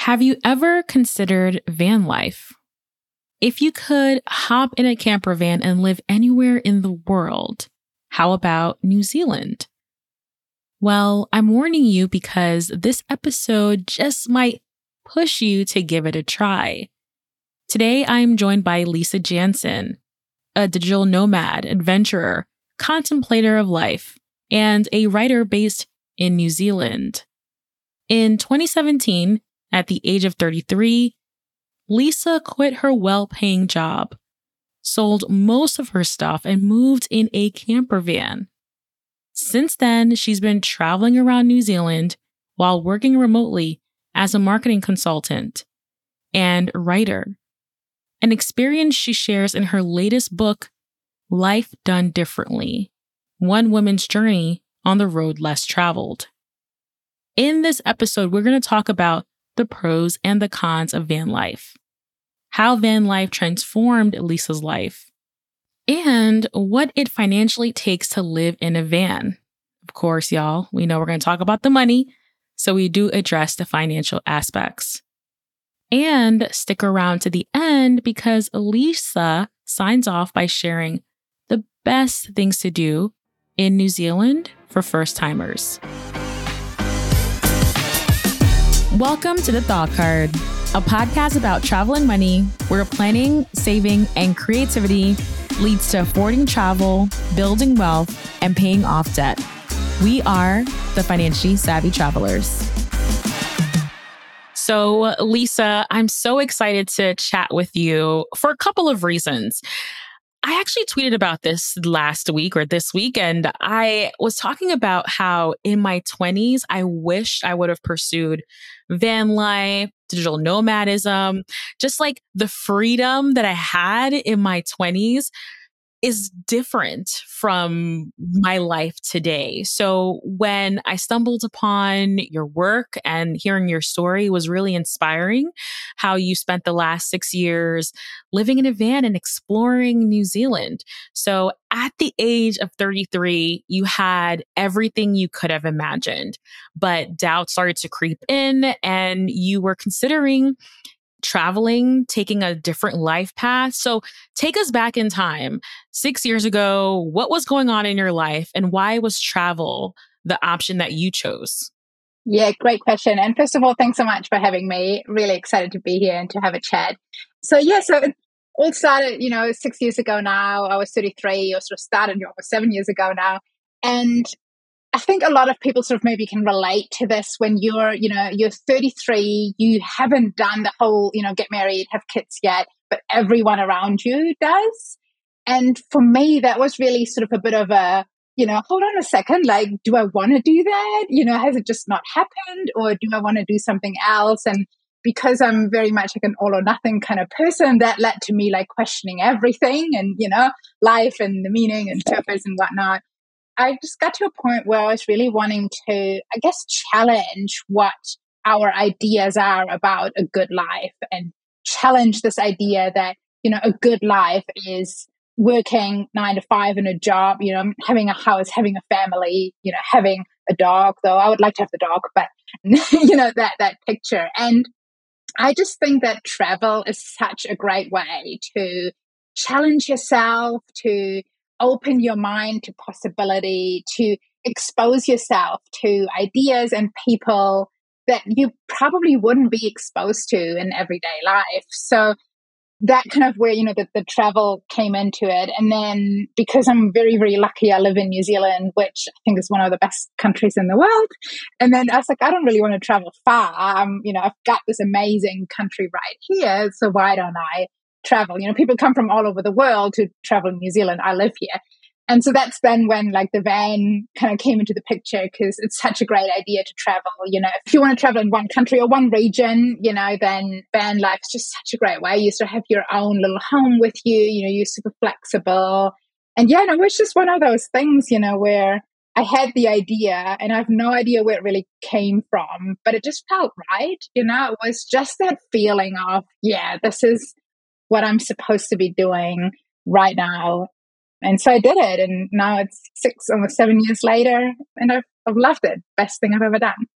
Have you ever considered van life? If you could hop in a camper van and live anywhere in the world, how about New Zealand? Well, I'm warning you because this episode just might push you to give it a try. Today, I'm joined by Lisa Jansen, a digital nomad, adventurer, contemplator of life, and a writer based in New Zealand. In 2017, at the age of 33, Lisa quit her well-paying job, sold most of her stuff, and moved in a camper van. Since then, she's been traveling around New Zealand while working remotely as a marketing consultant and writer, an experience she shares in her latest book, Life Done Differently: One Woman's Journey on the Road Less Traveled. In this episode, we're going to talk about the pros and the cons of van life, how van life transformed Lisa's life, and what it financially takes to live in a van. Of course, y'all, we know we're going to talk about the money, so we do address the financial aspects. And stick around to the end because Lisa signs off by sharing the best things to do in New Zealand for first-timers. Welcome to The Thought Card, a podcast about travel and money, where planning, saving, and creativity leads to affording travel, building wealth, and paying off debt. We are the Financially Savvy Travelers. So, Lisa, I'm so excited to chat with you for a couple of reasons. I actually tweeted about this last week or this week, and I was talking about how in my 20s, I wished I would have pursued van life, digital nomadism, just like the freedom that I had in my 20s is different from my life today. So when I stumbled upon your work and hearing your story was really inspiring, how you spent the last 6 years living in a van and exploring New Zealand. So at the age of 33, you had everything you could have imagined, but doubt started to creep in and you were considering traveling, taking a different life path. So take us back in time. 6 years ago, what was going on in your life and why was travel the option that you chose? Yeah, great question. And first of all, thanks so much for having me. Really excited to be here and to have a chat. So it all started, 6 years ago now. I was 33, or sort of started almost 7 years ago now. And I think a lot of people sort of maybe can relate to this when you're 33, you haven't done the whole, get married, have kids yet, but everyone around you does. And for me, that was really sort of a bit of a, hold on a second, like, do I want to do that? Has it just not happened, or do I want to do something else? And because I'm very much like an all or nothing kind of person, that led to me like questioning everything and, life and the meaning and purpose and whatnot. I just got to a point where I was really wanting to, I guess, challenge what our ideas are about a good life and challenge this idea that, a good life is working 9 to 5 in a job, having a house, having a family, having a dog, though I would like to have the dog, but, that picture. And I just think that travel is such a great way to challenge yourself, to open your mind to possibility, to expose yourself to ideas and people that you probably wouldn't be exposed to in everyday life. So that kind of where, the travel came into it. And then because I'm very, very lucky, I live in New Zealand, which I think is one of the best countries in the world. And then I was like, I don't really want to travel far. I've got this amazing country right here. So why don't I travel? People come from all over the world to travel in New Zealand. I live here. And so that's then when like the van kind of came into the picture, because it's such a great idea to travel. If you want to travel in one country or one region, then van life is just such a great way. You sort of have your own little home with you, you're super flexible. And it was just one of those things, where I had the idea and I have no idea where it really came from, but it just felt right. It was just that feeling of, yeah, this is what I'm supposed to be doing right now. And so I did it. And now it's 6, almost 7 years later, and I've loved it. Best thing I've ever done.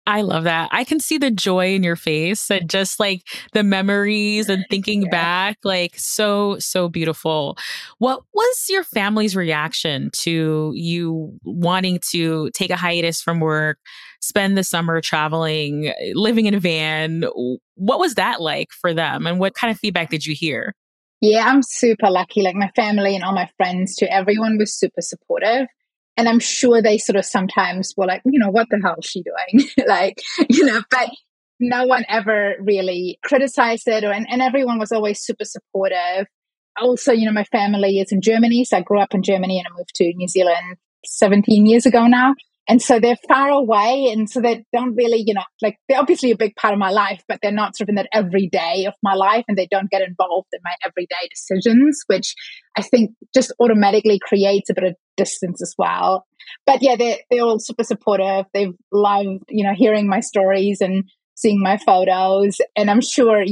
I love that. I can see the joy in your face and just like the memories and thinking Yeah. back, like so, so beautiful. What was your family's reaction to you wanting to take a hiatus from work, spend the summer traveling, living in a van? What was that like for them? And what kind of feedback did you hear? Yeah, I'm super lucky. Like my family and all my friends too, everyone was super supportive. And I'm sure they sort of sometimes were like, what the hell is she doing? Like, but no one ever really criticized it and everyone was always super supportive. Also, my family is in Germany. So I grew up in Germany and I moved to New Zealand 17 years ago now. And so they're far away. And so they don't really, like they're obviously a big part of my life, but they're not sort of in that every day of my life and they don't get involved in my everyday decisions, which I think just automatically creates a bit of distance as well. But yeah, they're all super supportive. They've loved, hearing my stories and seeing my photos. And I'm sure,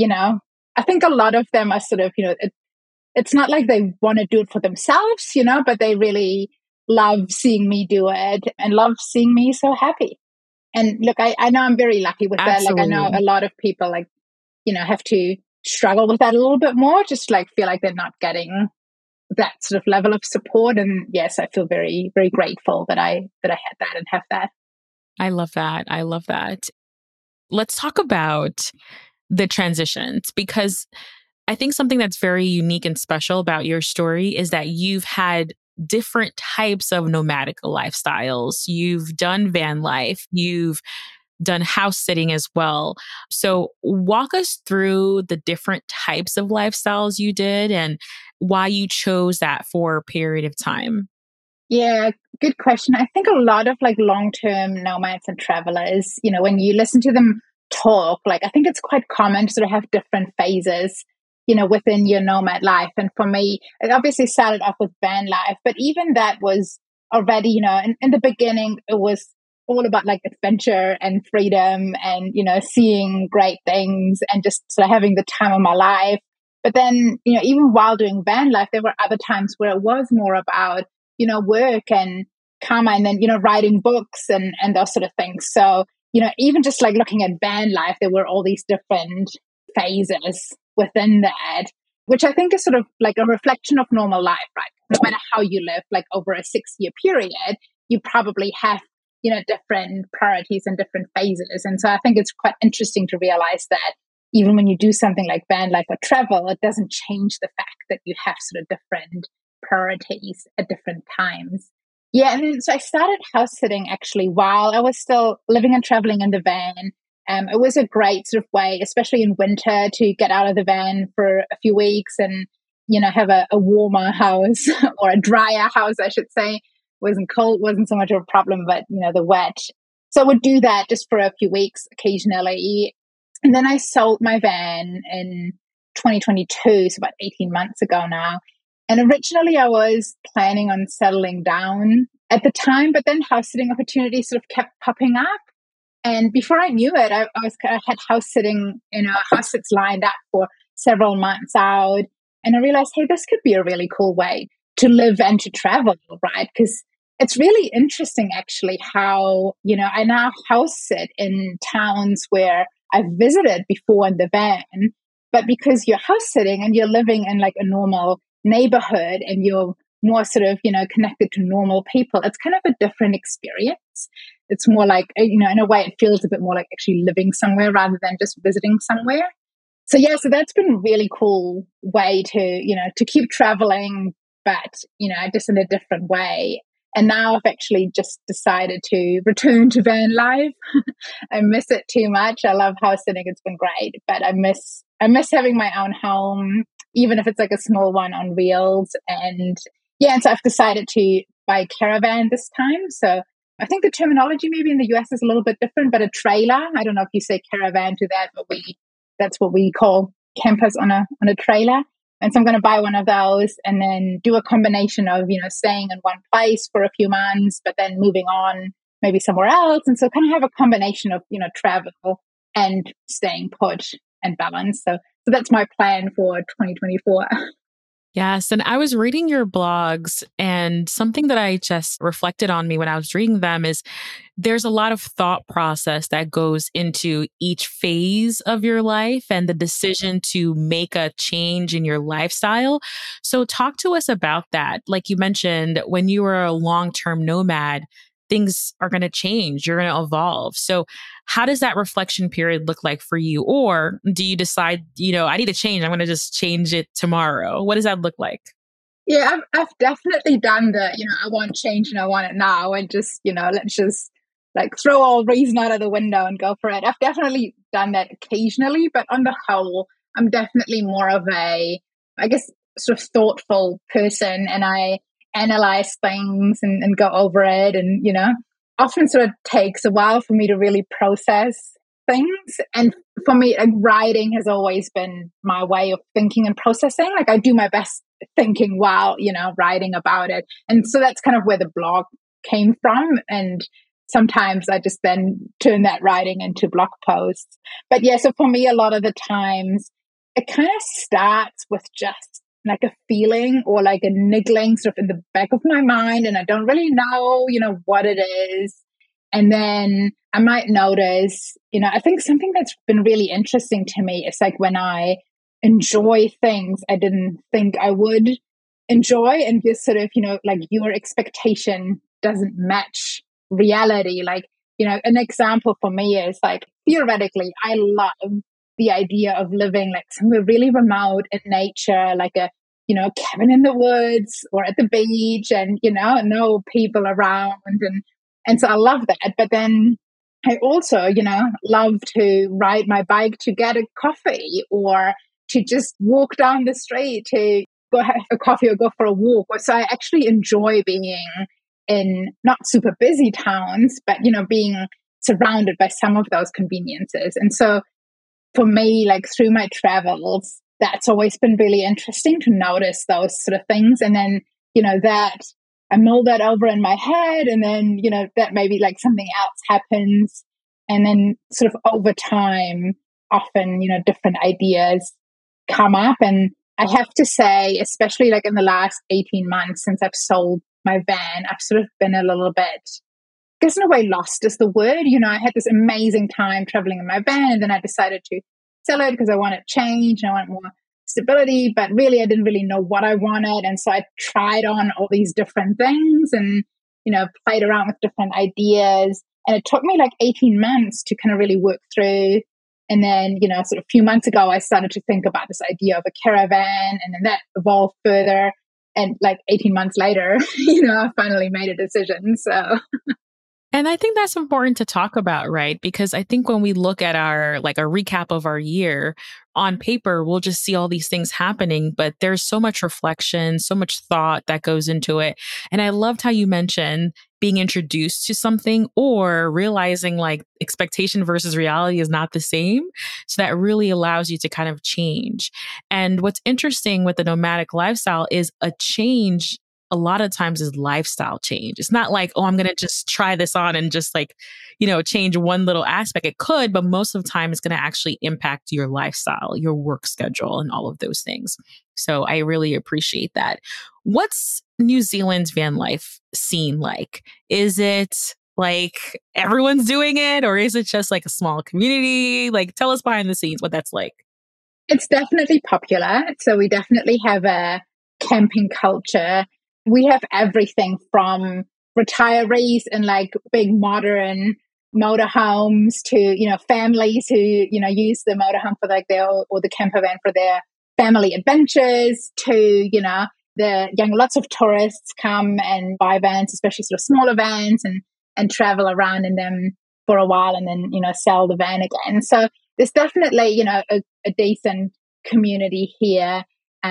I think a lot of them are sort of, it's not like they want to do it for themselves, but they really love seeing me do it and love seeing me so happy. And look, I know I'm very lucky with that. Like I know Absolutely. a lot of people have to struggle with that a little bit more, just like feel like they're not getting that sort of level of support. And yes, I feel very, very grateful that I had that and have that. I love that. I love that. Let's talk about the transitions because I think something that's very unique and special about your story is that you've had different types of nomadic lifestyles. You've done van life, you've done house sitting as well. So, walk us through the different types of lifestyles you did and why you chose that for a period of time. Yeah, good question. I think a lot of like long-term nomads and travelers, when you listen to them talk, like I think it's quite common to sort of have different phases, within your nomad life. And for me, it obviously started off with van life, but even that was already, in the beginning, it was all about like adventure and freedom and, seeing great things and just sort of having the time of my life. But then, even while doing van life, there were other times where it was more about work and karma and then, writing books and those sort of things. So, even just like looking at van life, there were all these different phases within that, which I think is sort of like a reflection of normal life, right? No matter how you live, like over a 6 year period, you probably have, different priorities and different phases. And so I think it's quite interesting to realize that even when you do something like van life or travel, it doesn't change the fact that you have sort of different priorities at different times. Yeah, and then so I started house sitting actually while I was still living and traveling in the van. It was a great sort of way, especially in winter, to get out of the van for a few weeks and have a warmer house or a drier house, I should say. Wasn't cold, wasn't so much of a problem, but the wet. So I would do that just for a few weeks occasionally, and then I sold my van in 2022, so about 18 months ago now. And originally I was planning on settling down at the time, but then house sitting opportunities sort of kept popping up. And before I knew it, I had house sitting, house sits lined up for several months out. And I realized, hey, this could be a really cool way to live and to travel, right? Because it's really interesting actually how, I now house sit in towns where I've visited before in the van, but because you're house sitting and you're living in like a normal neighborhood and you're more sort of, connected to normal people, it's kind of a different experience. It's more like, in a way, it feels a bit more like actually living somewhere rather than just visiting somewhere. So yeah, so that's been a really cool way to, to keep traveling, but, just in a different way. And now I've actually just decided to return to van life. I miss it too much. I love house sitting. It's been great, but I miss having my own home, even if it's like a small one on wheels. And yeah, and so I've decided to buy a caravan this time. So I think the terminology maybe in the US is a little bit different, but a trailer. I don't know if you say caravan to that, but that's what we call campers on a trailer. And so I'm going to buy one of those and then do a combination of, staying in one place for a few months, but then moving on maybe somewhere else. And so kind of have a combination of, travel and staying put and balance. So that's my plan for 2024. Yes. And I was reading your blogs, and something that I just reflected on me when I was reading them is there's a lot of thought process that goes into each phase of your life and the decision to make a change in your lifestyle. So, talk to us about that. Like you mentioned, when you were a long term nomad, things are going to change, you're going to evolve. So, how does that reflection period look like for you? Or do you decide, I need to change, I'm going to just change it tomorrow? What does that look like? Yeah, I've definitely done the, I want change and I want it now, and just, let's just like throw all reason out of the window and go for it. I've definitely done that occasionally, but on the whole, I'm definitely more of a, I guess, sort of thoughtful person, and I analyze things and go over it. And, often sort of takes a while for me to really process things. And for me, like, writing has always been my way of thinking and processing. Like, I do my best thinking while, writing about it. And so that's kind of where the blog came from. And sometimes I just then turn that writing into blog posts. But yeah, so for me, a lot of the times it kind of starts with just like a feeling or like a niggling sort of in the back of my mind. And I don't really know, what it is. And then I might notice, I think something that's been really interesting to me is like when I enjoy things I didn't think I would enjoy, and just sort of, like your expectation doesn't match reality. Like, an example for me is like, theoretically, I love the idea of living like somewhere really remote in nature, like a, cabin in the woods or at the beach, and, no people around. And so I love that. But then I also, love to ride my bike to get a coffee, or to just walk down the street to go have a coffee or go for a walk. So I actually enjoy being in not super busy towns, but, being surrounded by some of those conveniences. And so for me, like through my travels, that's always been really interesting to notice those sort of things. And then, that I mull that over in my head, and then, that maybe like something else happens. And then sort of over time, often, different ideas come up. And I have to say, especially like in the last 18 months since I've sold my van, I've sort of been a little bit, I guess in a way, lost is the word. I had this amazing time traveling in my van, and then I decided to sell it because I wanted change and I wanted more stability, but really I didn't really know what I wanted. And so I tried on all these different things and, played around with different ideas. And it took me like 18 months to kind of really work through. And then, sort of a few months ago, I started to think about this idea of a caravan, and then that evolved further. And like 18 months later, I finally made a decision. So And I think that's important to talk about, right? Because I think when we look at our, like a recap of our year on paper, we'll just see all these things happening, but there's so much reflection, so much thought that goes into it. And I loved how you mentioned being introduced to something or realizing like expectation versus reality is not the same. So that really allows you to kind of change. And what's interesting with the nomadic lifestyle is a change a lot of times is lifestyle change. It's not like, oh, I'm going to just try this on and just like, change one little aspect. It could, but most of the time it's going to actually impact your lifestyle, your work schedule, and all of those things. So I really appreciate that. What's New Zealand's van life scene like? Is it like everyone's doing it, or is it just like a small community? Like, tell us behind the scenes what that's like. it's definitely popular. So we definitely have a camping culture. We have everything from retirees in like big modern motorhomes to, families who, use the motorhome for like their, or the camper van for their family adventures to, lots of tourists come and buy vans, especially sort of smaller vans, and travel around in them for a while and then, sell the van again. So there's definitely, a decent community here.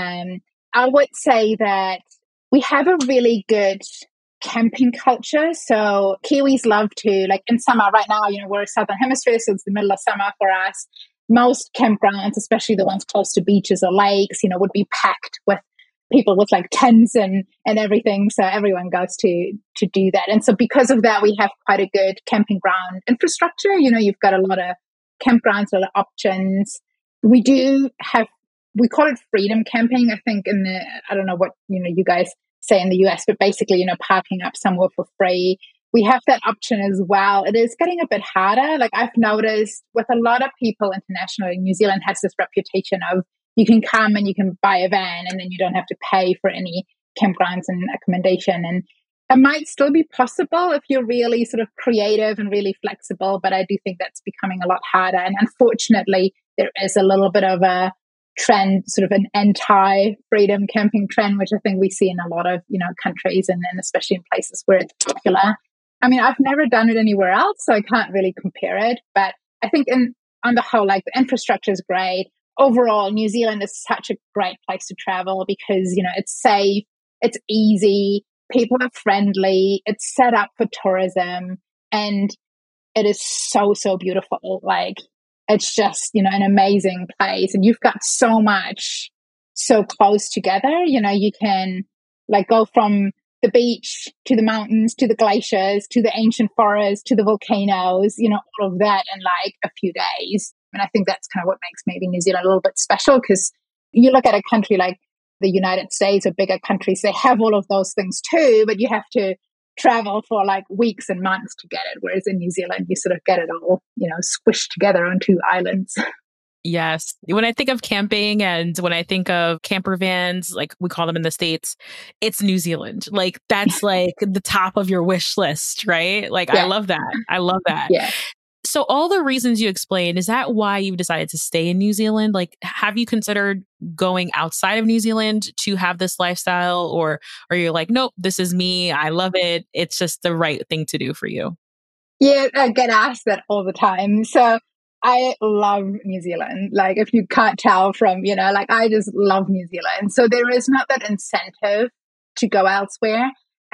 I would say that we have a really good camping culture. So Kiwis love to, like in summer right now, we're Southern Hemisphere, so it's the middle of summer for us. Most campgrounds, especially the ones close to beaches or lakes, would be packed with people with like tents and everything. So everyone goes to do that. And so because of that, we have quite a good camping ground infrastructure. You've got a lot of campgrounds, a lot of options. We do have we call it freedom camping, I think, I don't know what, you guys say in the US, but basically, parking up somewhere for free. We have that option as well. It is getting a bit harder. Like I've noticed with a lot of people internationally, New Zealand has this reputation of you can come and you can buy a van and then you don't have to pay for any campgrounds and accommodation. And it might still be possible if you're really sort of creative and really flexible, but I do think that's becoming a lot harder. And unfortunately, there is a little bit of a trend, sort of an anti-freedom camping trend, which I think we see in a lot of, countries and especially in places where it's popular. I mean, I've never done it anywhere else, so I can't really compare it. But I think on the whole, like the infrastructure is great. Overall, New Zealand is such a great place to travel because, it's safe, it's easy, people are friendly, it's set up for tourism, and it is so, so beautiful. Like, it's just, an amazing place. And you've got so much so close together. You can like go from the beach to the mountains, to the glaciers, to the ancient forests, to the volcanoes, all of that in like a few days. And I think that's kind of what makes maybe New Zealand a little bit special, because you look at a country like the United States or bigger countries, they have all of those things too, but you have to travel for like weeks and months to get it. Whereas in New Zealand, you sort of get it all, squished together on two islands. Yes. When I think of camping and when I think of camper vans, like we call them in the States, it's New Zealand. Like that's like the top of your wish list, right? Like, yeah. I love that. I love that. Yeah. So all the reasons you explained, is that why you decided to stay in New Zealand? Like, have you considered going outside of New Zealand to have this lifestyle? Or are you like, nope, this is me. I love it. It's just the right thing to do for you? Yeah, I get asked that all the time. So I love New Zealand. Like, if you can't tell from, I just love New Zealand. So there is not that incentive to go elsewhere.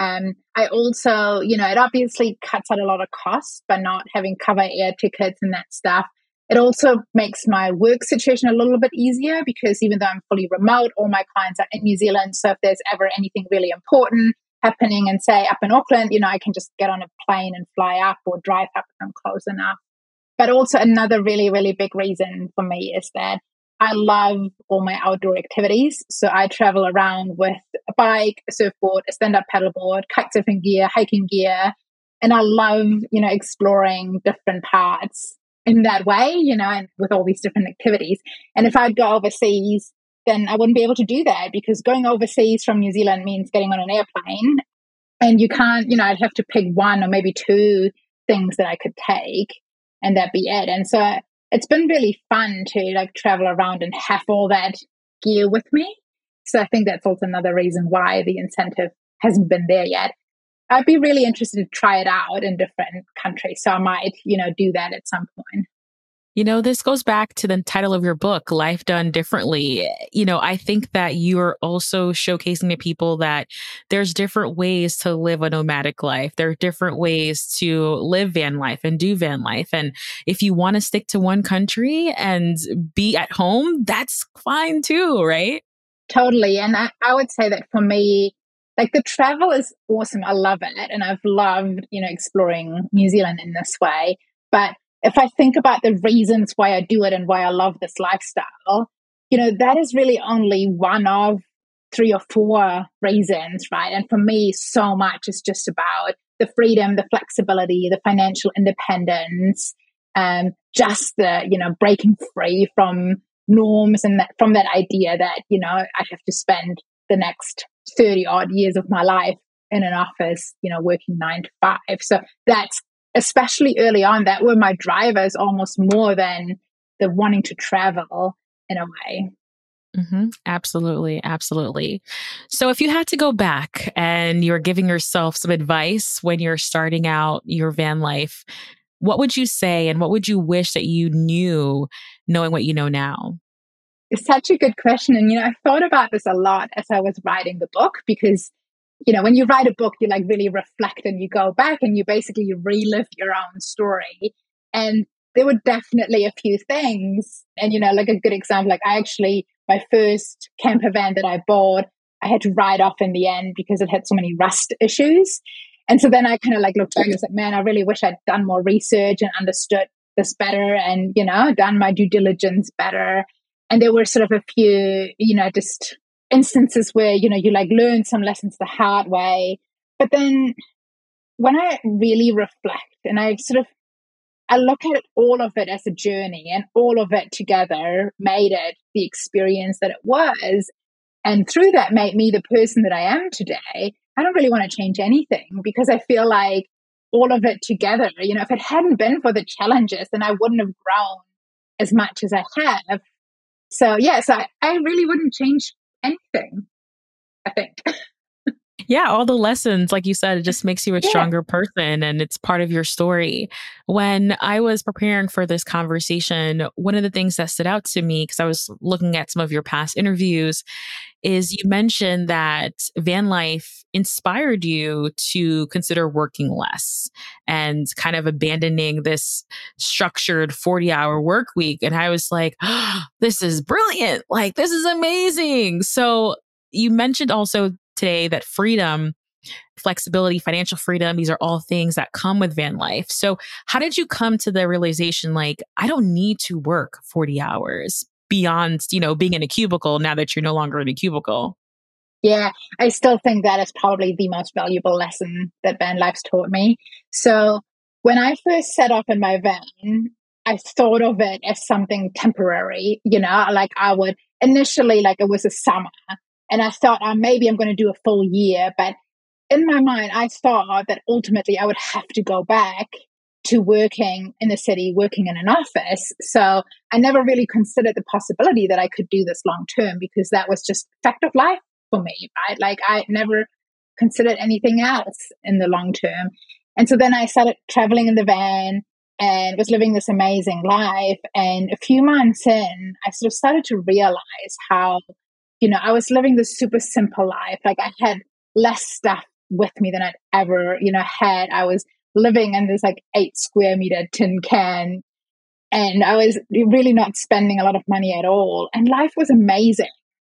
I also, it obviously cuts out a lot of costs by not having cover air tickets and that stuff. It also makes my work situation a little bit easier because even though I'm fully remote, all my clients are in New Zealand. So if there's ever anything really important happening and say up in Auckland, I can just get on a plane and fly up or drive up if I'm close enough. But also another really, really big reason for me is that I love all my outdoor activities. So I travel around with a bike, a surfboard, a stand-up paddleboard, kitesurfing gear, hiking gear. And I love, exploring different parts in that way, and with all these different activities. And if I'd go overseas, then I wouldn't be able to do that because going overseas from New Zealand means getting on an airplane. And you can't, I'd have to pick one or maybe two things that I could take and that'd be it. And so it's been really fun to like travel around and have all that gear with me. So I think that's also another reason why the incentive hasn't been there yet. I'd be really interested to try it out in different countries. So I might, do that at some point. This goes back to the title of your book, Life Done Differently. I think that you are also showcasing to people that there's different ways to live a nomadic life. There are different ways to live van life and do van life. And if you want to stick to one country and be at home, that's fine too, right? Totally. And I would say that for me, like the travel is awesome. I love it. And I've loved, exploring New Zealand in this way. But if I think about the reasons why I do it and why I love this lifestyle, that is really only one of 3 or 4 reasons, right? And for me, so much is just about the freedom, the flexibility, the financial independence, just the, breaking free from norms and from that idea that, I have to spend the next 30 odd years of my life in an office, working 9 to 5. So that's, especially early on, that were my drivers almost more than the wanting to travel in a way. Mm-hmm. Absolutely. Absolutely. So if you had to go back and you're giving yourself some advice when you're starting out your van life, what would you say and what would you wish that you knew knowing what you know now? It's such a good question. And, I thought about this a lot as I was writing the book because when you write a book, you like really reflect and you go back and you basically relive your own story. And there were definitely a few things. And, like a good example, like my first camper van that I bought, I had to write off in the end because it had so many rust issues. And so then I kind of like looked back and was like, man, I really wish I'd done more research and understood this better and, done my due diligence better. And there were sort of a few, just instances where, you like learn some lessons the hard way. But then when I really reflect and I look at all of it as a journey, and all of it together made it the experience that it was. And through that made me the person that I am today. I don't really want to change anything, because I feel like all of it together, if it hadn't been for the challenges, then I wouldn't have grown as much as I have. So I really wouldn't change anything, I think. Yeah, all the lessons, like you said, it just makes you a stronger person and it's part of your story. When I was preparing for this conversation, one of the things that stood out to me, because I was looking at some of your past interviews, is you mentioned that van life inspired you to consider working less and kind of abandoning this structured 40-hour work week. And I was like, oh, this is brilliant. Like, this is amazing. So you mentioned also today that freedom, flexibility, financial freedom, these are all things that come with van life. So how did you come to the realization, like, I don't need to work 40 hours beyond, being in a cubicle now that you're no longer in a cubicle? Yeah, I still think that is probably the most valuable lesson that van life's taught me. So when I first set off in my van, I thought of it as something temporary, like I would initially, like it was a summer, and I thought, maybe I'm going to do a full year. But in my mind, I thought that ultimately I would have to go back to working in the city, working in an office. So I never really considered the possibility that I could do this long term, because that was just fact of life for me, right? Like I never considered anything else in the long term. And so then I started traveling in the van and was living this amazing life. And a few months in, I sort of started to realize how, I was living this super simple life. Like I had less stuff with me than I'd ever, had. I was living in this like 8 square meter tin can, and I was really not spending a lot of money at all. And life was amazing.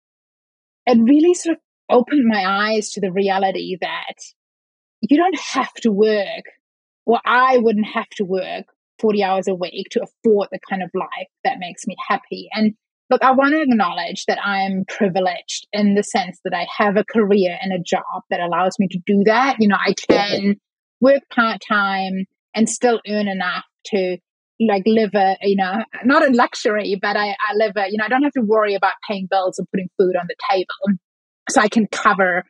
It really sort of opened my eyes to the reality that you don't have to work, or I wouldn't have to work 40 hours a week to afford the kind of life that makes me happy. And look, I want to acknowledge that I'm privileged in the sense that I have a career and a job that allows me to do that. I can work part-time and still earn enough to like live not a luxury, but I live I don't have to worry about paying bills and putting food on the table. So I can cover,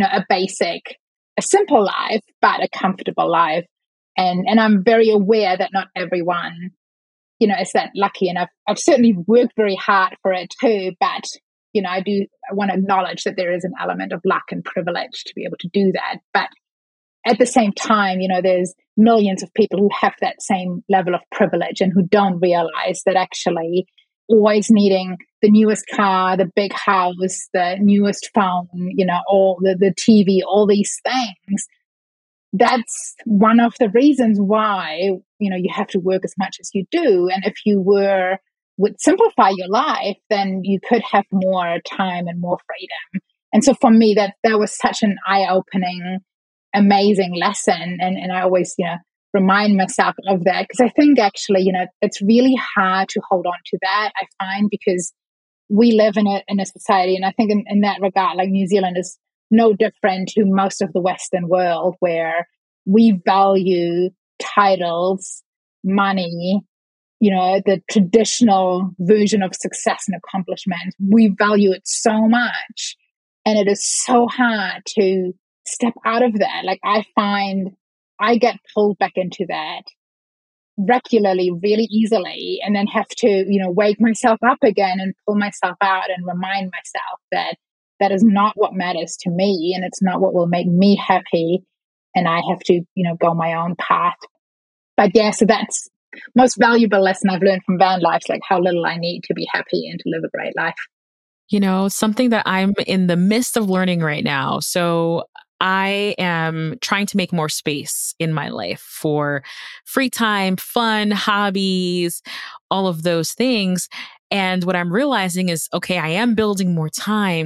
a simple life, but a comfortable life. And I'm very aware that not everyone, is that lucky. And I've certainly worked very hard for it too. But, I want to acknowledge that there is an element of luck and privilege to be able to do that. But at the same time, there's millions of people who have that same level of privilege and who don't realize that actually always needing the newest car, the big house, the newest phone, all the TV, all these things. That's one of the reasons why, you have to work as much as you do. And if you would simplify your life, then you could have more time and more freedom. And so for me, that was such an eye-opening, amazing lesson. And I always, remind myself of that, because I think actually, it's really hard to hold on to that, I find, because we live in a society. And I think in that regard, like New Zealand is no different to most of the Western world, where we value titles, money, the traditional version of success and accomplishment. We value it so much. And it is so hard to step out of that. Like I find I get pulled back into that regularly, really easily, and then have to, wake myself up again and pull myself out and remind myself that that is not what matters to me, and it's not what will make me happy. And I have to, go my own path. But yeah, so that's most valuable lesson I've learned from van life, like how little I need to be happy and to live a great life. Something that I'm in the midst of learning right now. So I am trying to make more space in my life for free time, fun, hobbies, all of those things. And what I'm realizing is, okay, I am building more time,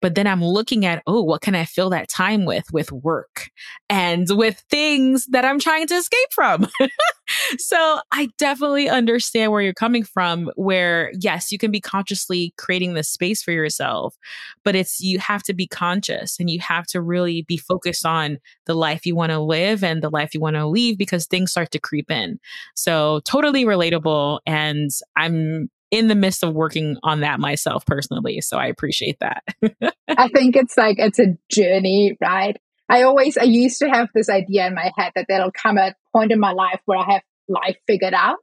But then I'm looking at, oh, what can I fill that time with work and with things that I'm trying to escape from? So I definitely understand where you're coming from, where yes, you can be consciously creating this space for yourself, but you have to be conscious and you have to really be focused on the life you want to live and the life you want to leave, because things start to creep in. So totally relatable. And I'm in the midst of working on that myself personally. So I appreciate that. I think it's a journey, right? I used to have this idea in my head that there'll come a point in my life where I have life figured out.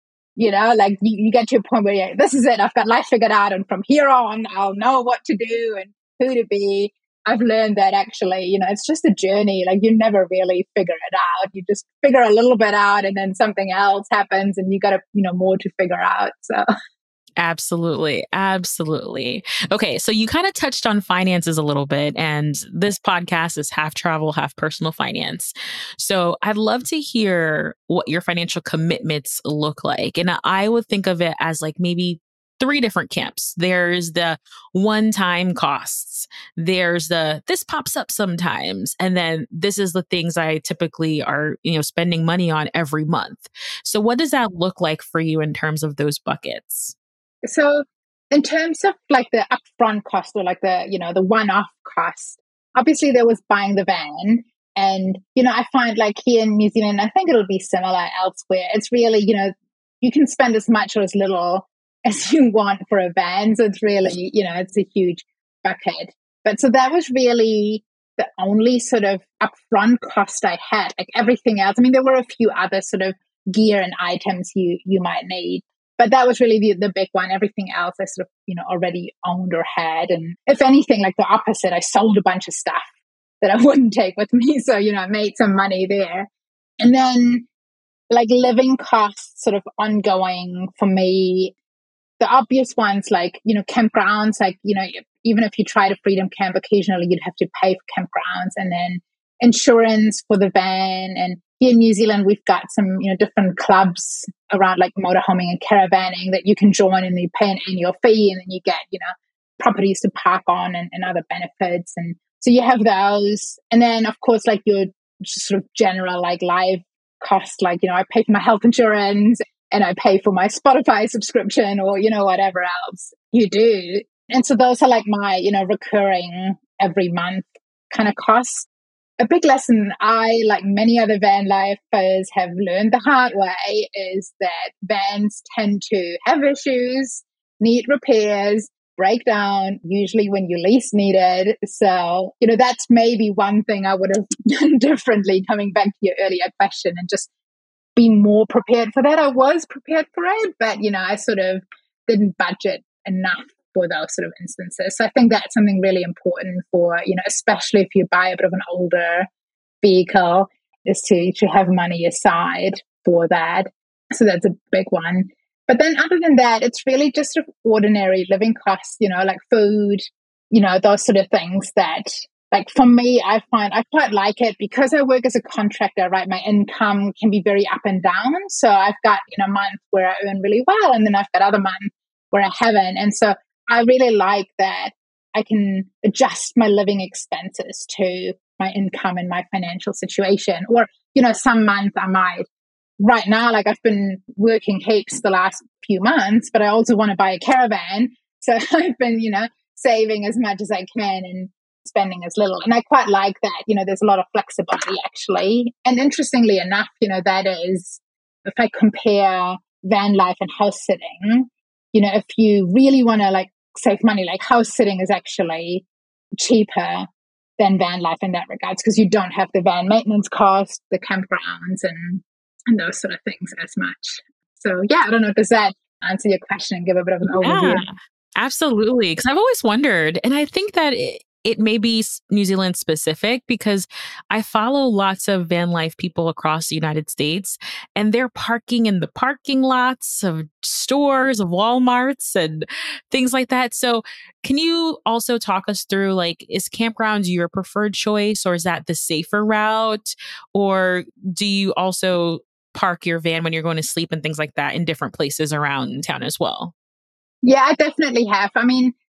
Like you get to a point where this is it, I've got life figured out. And from here on, I'll know what to do and who to be. I've learned that actually, it's just a journey. Like you never really figure it out. You just figure a little bit out and then something else happens and you got to, more to figure out. So Absolutely. Absolutely. Okay. So you kind of touched on finances a little bit, and this podcast is half travel, half personal finance. So I'd love to hear what your financial commitments look like. And I would think of it as like maybe three different camps. There's the one-time costs. There's this pops up sometimes. And then this is the things I typically are, spending money on every month. So what does that look like for you in terms of those buckets? So in terms of like the upfront cost or like the one-off cost, obviously there was buying the van. And, I find like here in New Zealand, I think it'll be similar elsewhere. It's really, you can spend as much or as little as you want for a van. So it's really, it's a huge bucket. But so that was really the only sort of upfront cost I had. Like everything else, I mean, there were a few other sort of gear and items you might need. But that was really the big one. Everything else I sort of, already owned or had. And if anything, like the opposite, I sold a bunch of stuff that I wouldn't take with me. So, I made some money there. And then like living costs sort of ongoing for me, the obvious ones like, campgrounds, like, even if you try to Freedom Camp occasionally, you'd have to pay for campgrounds, and then insurance for the van. And here in New Zealand, we've got some, different clubs around like motorhoming and caravanning that you can join, and you pay an annual fee, and then you get, properties to park on and other benefits. And so you have those. And then of course, like your sort of general like life cost, like, I pay for my health insurance and I pay for my Spotify subscription or, whatever else you do. And so those are like my, recurring every month kind of costs. A big lesson I, like many other van lifers, have learned the hard way is that vans tend to have issues, need repairs, break down, usually when you least need it. So, that's maybe one thing I would have done differently, coming back to your earlier question, and just be more prepared for that. I was prepared for it, but, I sort of didn't budget enough for those sort of instances. So I think that's something really important for, especially if you buy a bit of an older vehicle, is to have money aside for that. So that's a big one. But then other than that, it's really just sort of ordinary living costs, like food, those sort of things that, like for me, I find I quite like it because I work as a contractor, right? My income can be very up and down. So I've got, months where I earn really well, and then I've got other months where I haven't. And so I really like that I can adjust my living expenses to my income and my financial situation. Or, some months I might, right now, like I've been working heaps the last few months, but I also want to buy a caravan. So I've been, saving as much as I can and spending as little. And I quite like that, there's a lot of flexibility actually. And interestingly enough, that is, if I compare van life and house sitting, if you really want to like save money, like house sitting is actually cheaper than van life in that regards, because you don't have the van maintenance cost, the campgrounds and those sort of things as much. So yeah, I don't know, does that answer your question and give a bit of an overview? Yeah, absolutely. Because I've always wondered, and I think that it may be New Zealand specific, because I follow lots of van life people across the United States, and they're parking in the parking lots of stores, of Walmarts and things like that. So can you also talk us through, like, is campgrounds your preferred choice, or is that the safer route? Or do you also park your van when you're going to sleep and things like that in different places around town as well? Yeah, I definitely have. I mean,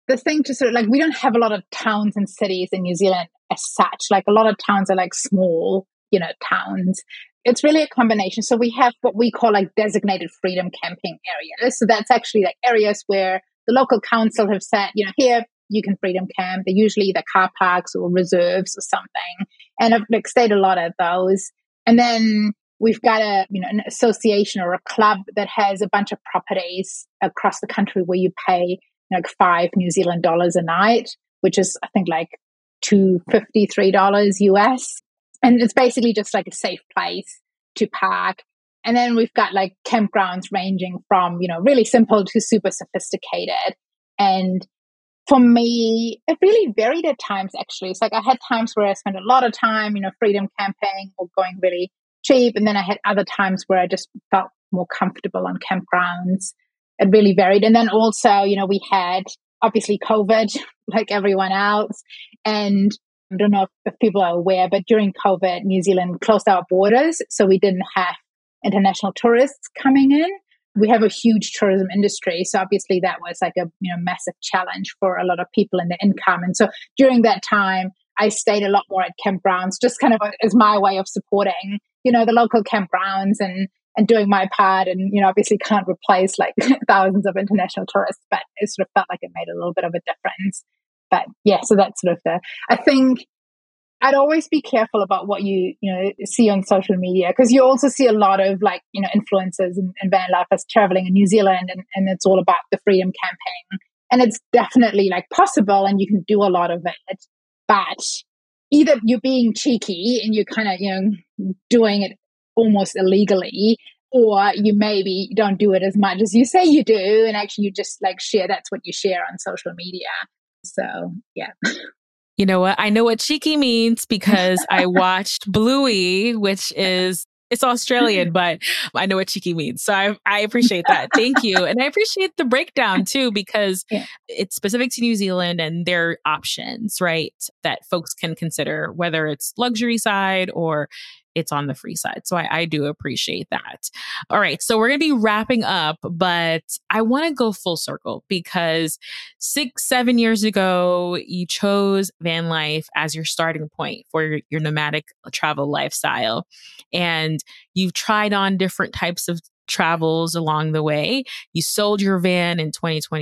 the thing to sort of like, we don't have a lot of towns and cities in New Zealand as such. Like a lot of towns are like small, towns. It's really a combination. So we have what we call like designated freedom camping areas. So that's actually like areas where the local council have said, here you can freedom camp. They're usually the car parks or reserves or something. And I've like stayed a lot of those. And then we've got an association or a club that has a bunch of properties across the country where you pay like $5 New Zealand a night, which is I think like $253 US. And it's basically just like a safe place to park. And then we've got like campgrounds ranging from, really simple to super sophisticated. And for me, it really varied at times, actually. It's like I had times where I spent a lot of time, freedom camping or going really cheap. And then I had other times where I just felt more comfortable on campgrounds. It really varied. And then also, we had obviously COVID, like everyone else. And I don't know if people are aware, but during COVID, New Zealand closed our borders. So we didn't have international tourists coming in. We have a huge tourism industry. So obviously that was like a massive challenge for a lot of people in the income. And so during that time, I stayed a lot more at campgrounds, just kind of as my way of supporting, the local campgrounds and doing my part. And, obviously can't replace like thousands of international tourists, but it sort of felt like it made a little bit of a difference. But yeah, so that's sort of I think I'd always be careful about what you see on social media, because you also see a lot of like, influencers and van lifers traveling in New Zealand and it's all about the freedom camping. And it's definitely like possible and you can do a lot of it. But either you're being cheeky and you're kind of, doing it almost illegally, or you maybe don't do it as much as you say you do. And actually you just like share, that's what you share on social media. So, yeah. You know what? I know what cheeky means because I watched Bluey, which is, it's Australian, but I know what cheeky means. So I appreciate that. Thank you. And I appreciate the breakdown too, because it's specific to New Zealand and their are options, right? That folks can consider, whether it's luxury side or it's on the free side. So I do appreciate that. All right. So we're going to be wrapping up, but I want to go full circle because 6-7 years ago, you chose van life as your starting point for your nomadic travel lifestyle. And you've tried on different types of travels along the way. You sold your van in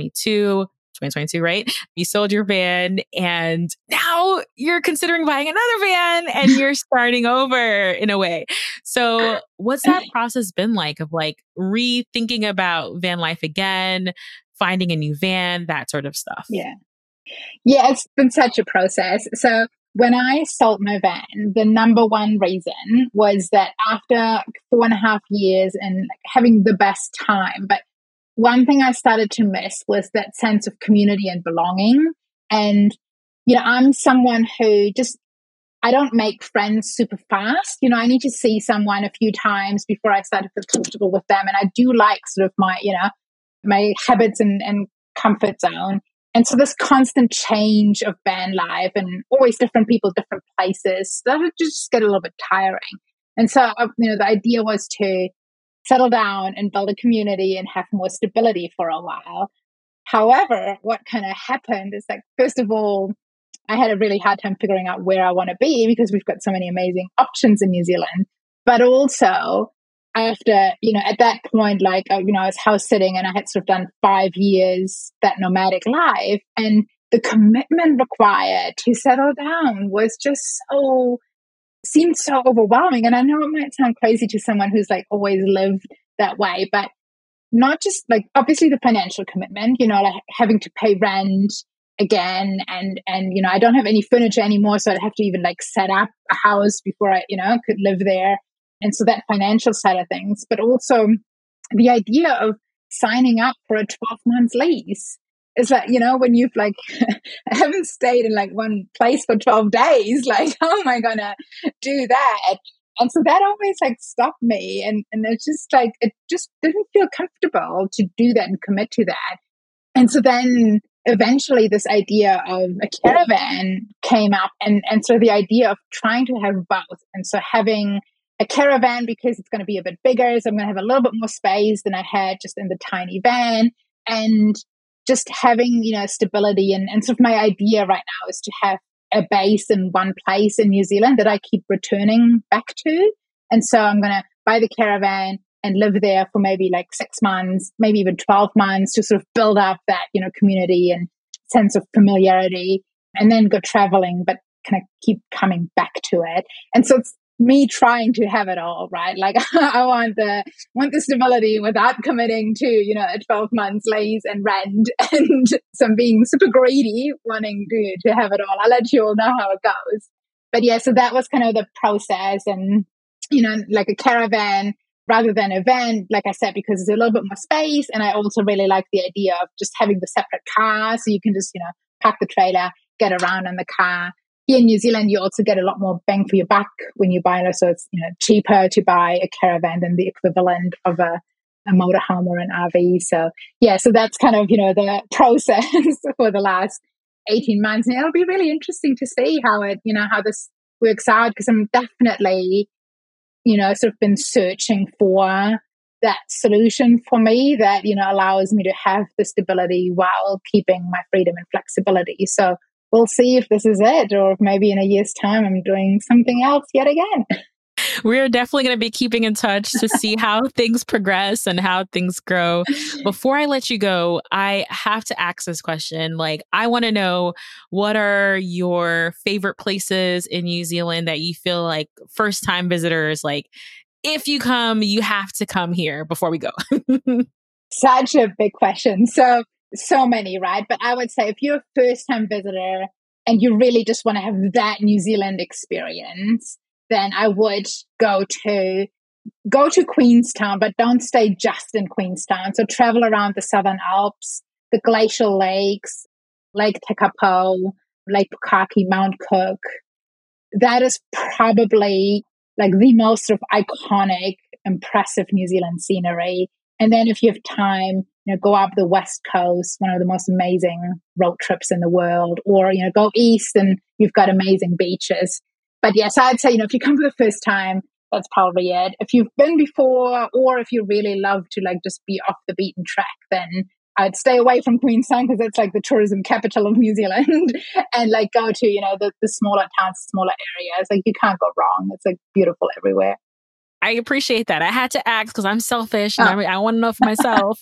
2022, right? You sold your van and now you're considering buying another van and you're starting over in a way. So what's that process been like of like rethinking about van life again, finding a new van, that sort of stuff? Yeah, it's been such a process. So when I sold my van, the number one reason was that after 4.5 years and like having the best time, but one thing I started to miss was that sense of community and belonging. And, I'm someone who I don't make friends super fast. I need to see someone a few times before I start to feel comfortable with them. And I do like sort of my, my habits and comfort zone. And so this constant change of van life and always different people, different places, that would just get a little bit tiring. And so, the idea was to settle down and build a community and have more stability for a while. However, what kind of happened is like, first of all, I had a really hard time figuring out where I want to be because we've got so many amazing options in New Zealand. But also after, at that point, like, I was house sitting and I had sort of done 5 years that nomadic life, and the commitment required to settle down was just seemed so overwhelming. And I know it might sound crazy to someone who's like always lived that way, but not just like obviously the financial commitment, like having to pay rent again and I don't have any furniture anymore, so I'd have to even like set up a house before I could live there. And so that financial side of things, but also the idea of signing up for a 12-month lease. It's like, when you've like, I haven't stayed in like one place for 12 days, like, how am I going to do that? And so that always like stopped me. And it's just like, it just didn't feel comfortable to do that and commit to that. And so then eventually this idea of a caravan came up. And so the idea of trying to have both. And so having a caravan because it's going to be a bit bigger. So I'm going to have a little bit more space than I had just in the tiny van. And just having, stability and sort of my idea right now is to have a base in one place in New Zealand that I keep returning back to. And so I'm going to buy the caravan and live there for maybe like 6 months, maybe even 12 months to sort of build up that, community and sense of familiarity, and then go traveling, but kind of keep coming back to it. And so it's me trying to have it all, right? Like I want the stability without committing to, a 12 months lease and rent, and some being super greedy, wanting to have it all. I'll let you all know how it goes. But yeah, so that was kind of the process, and, like a caravan rather than a van, like I said, because it's a little bit more space. And I also really like the idea of just having the separate car. So you can just, park the trailer, get around in the car. Here in New Zealand, you also get a lot more bang for your buck when you buy it. So it's, cheaper to buy a caravan than the equivalent of a motorhome or an RV. So yeah, so that's kind of, the process for the last 18 months. And it'll be really interesting to see how how this works out, because I'm definitely, sort of been searching for that solution for me that, allows me to have the stability while keeping my freedom and flexibility. So we'll see if this is it, or if maybe in a year's time I'm doing something else yet again. We're definitely going to be keeping in touch to see how things progress and how things grow. Before I let you go, I have to ask this question. Like, I want to know, what are your favorite places in New Zealand that you feel like first-time visitors, like, if you come, you have to come here before we go? Such a big question. So many, right? But I would say if you're a first-time visitor and you really just want to have that New Zealand experience, then I would go to Queenstown, but don't stay just in Queenstown. So travel around the Southern Alps, the glacial lakes, Lake Tekapo, Lake Pukaki, Mount Cook. That is probably like the most sort of iconic, impressive New Zealand scenery. And then if you have time, go up the West Coast, one of the most amazing road trips in the world, or, go east and you've got amazing beaches. But yes, I'd say, if you come for the first time, that's probably it. If you've been before, or if you really love to like just be off the beaten track, then I'd stay away from Queenstown, because it's like the tourism capital of New Zealand, and like go to, the smaller towns, smaller areas. Like you can't go wrong. It's like beautiful everywhere. I appreciate that. I had to ask because I'm selfish and I want to know for myself.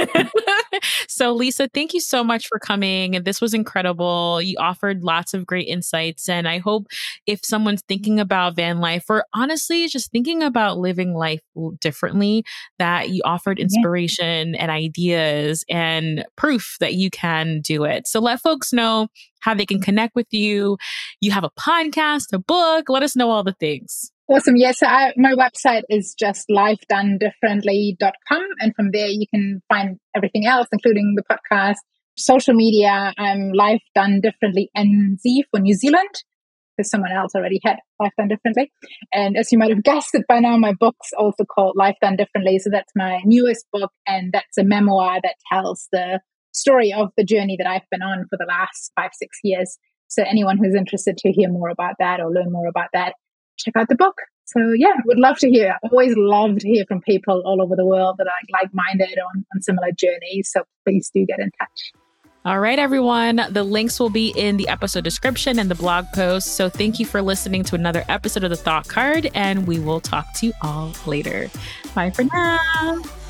So Lisa, thank you so much for coming. This was incredible. You offered lots of great insights. And I hope if someone's thinking about van life, or honestly just thinking about living life differently, that you offered inspiration and ideas and proof that you can do it. So let folks know how they can connect with you. You have a podcast, a book. Let us know all the things. Awesome. Yes, my website is just lifedonedifferently.com. And from there, you can find everything else, including the podcast. Social media, I'm Life Done Differently NZ for New Zealand, because someone else already had Life Done Differently. And as you might have guessed it by now, my book's also called Life Done Differently. So that's my newest book. And that's a memoir that tells the story of the journey that I've been on for the last 5-6 years. So anyone who's interested to hear more about that or learn more about that, check out the book. So yeah, would love to hear. Always love to hear from people all over the world that are like-minded on similar journeys. So please do get in touch. All right, everyone. The links will be in the episode description and the blog post. So thank you for listening to another episode of The Thought Card, and we will talk to you all later. Bye for now.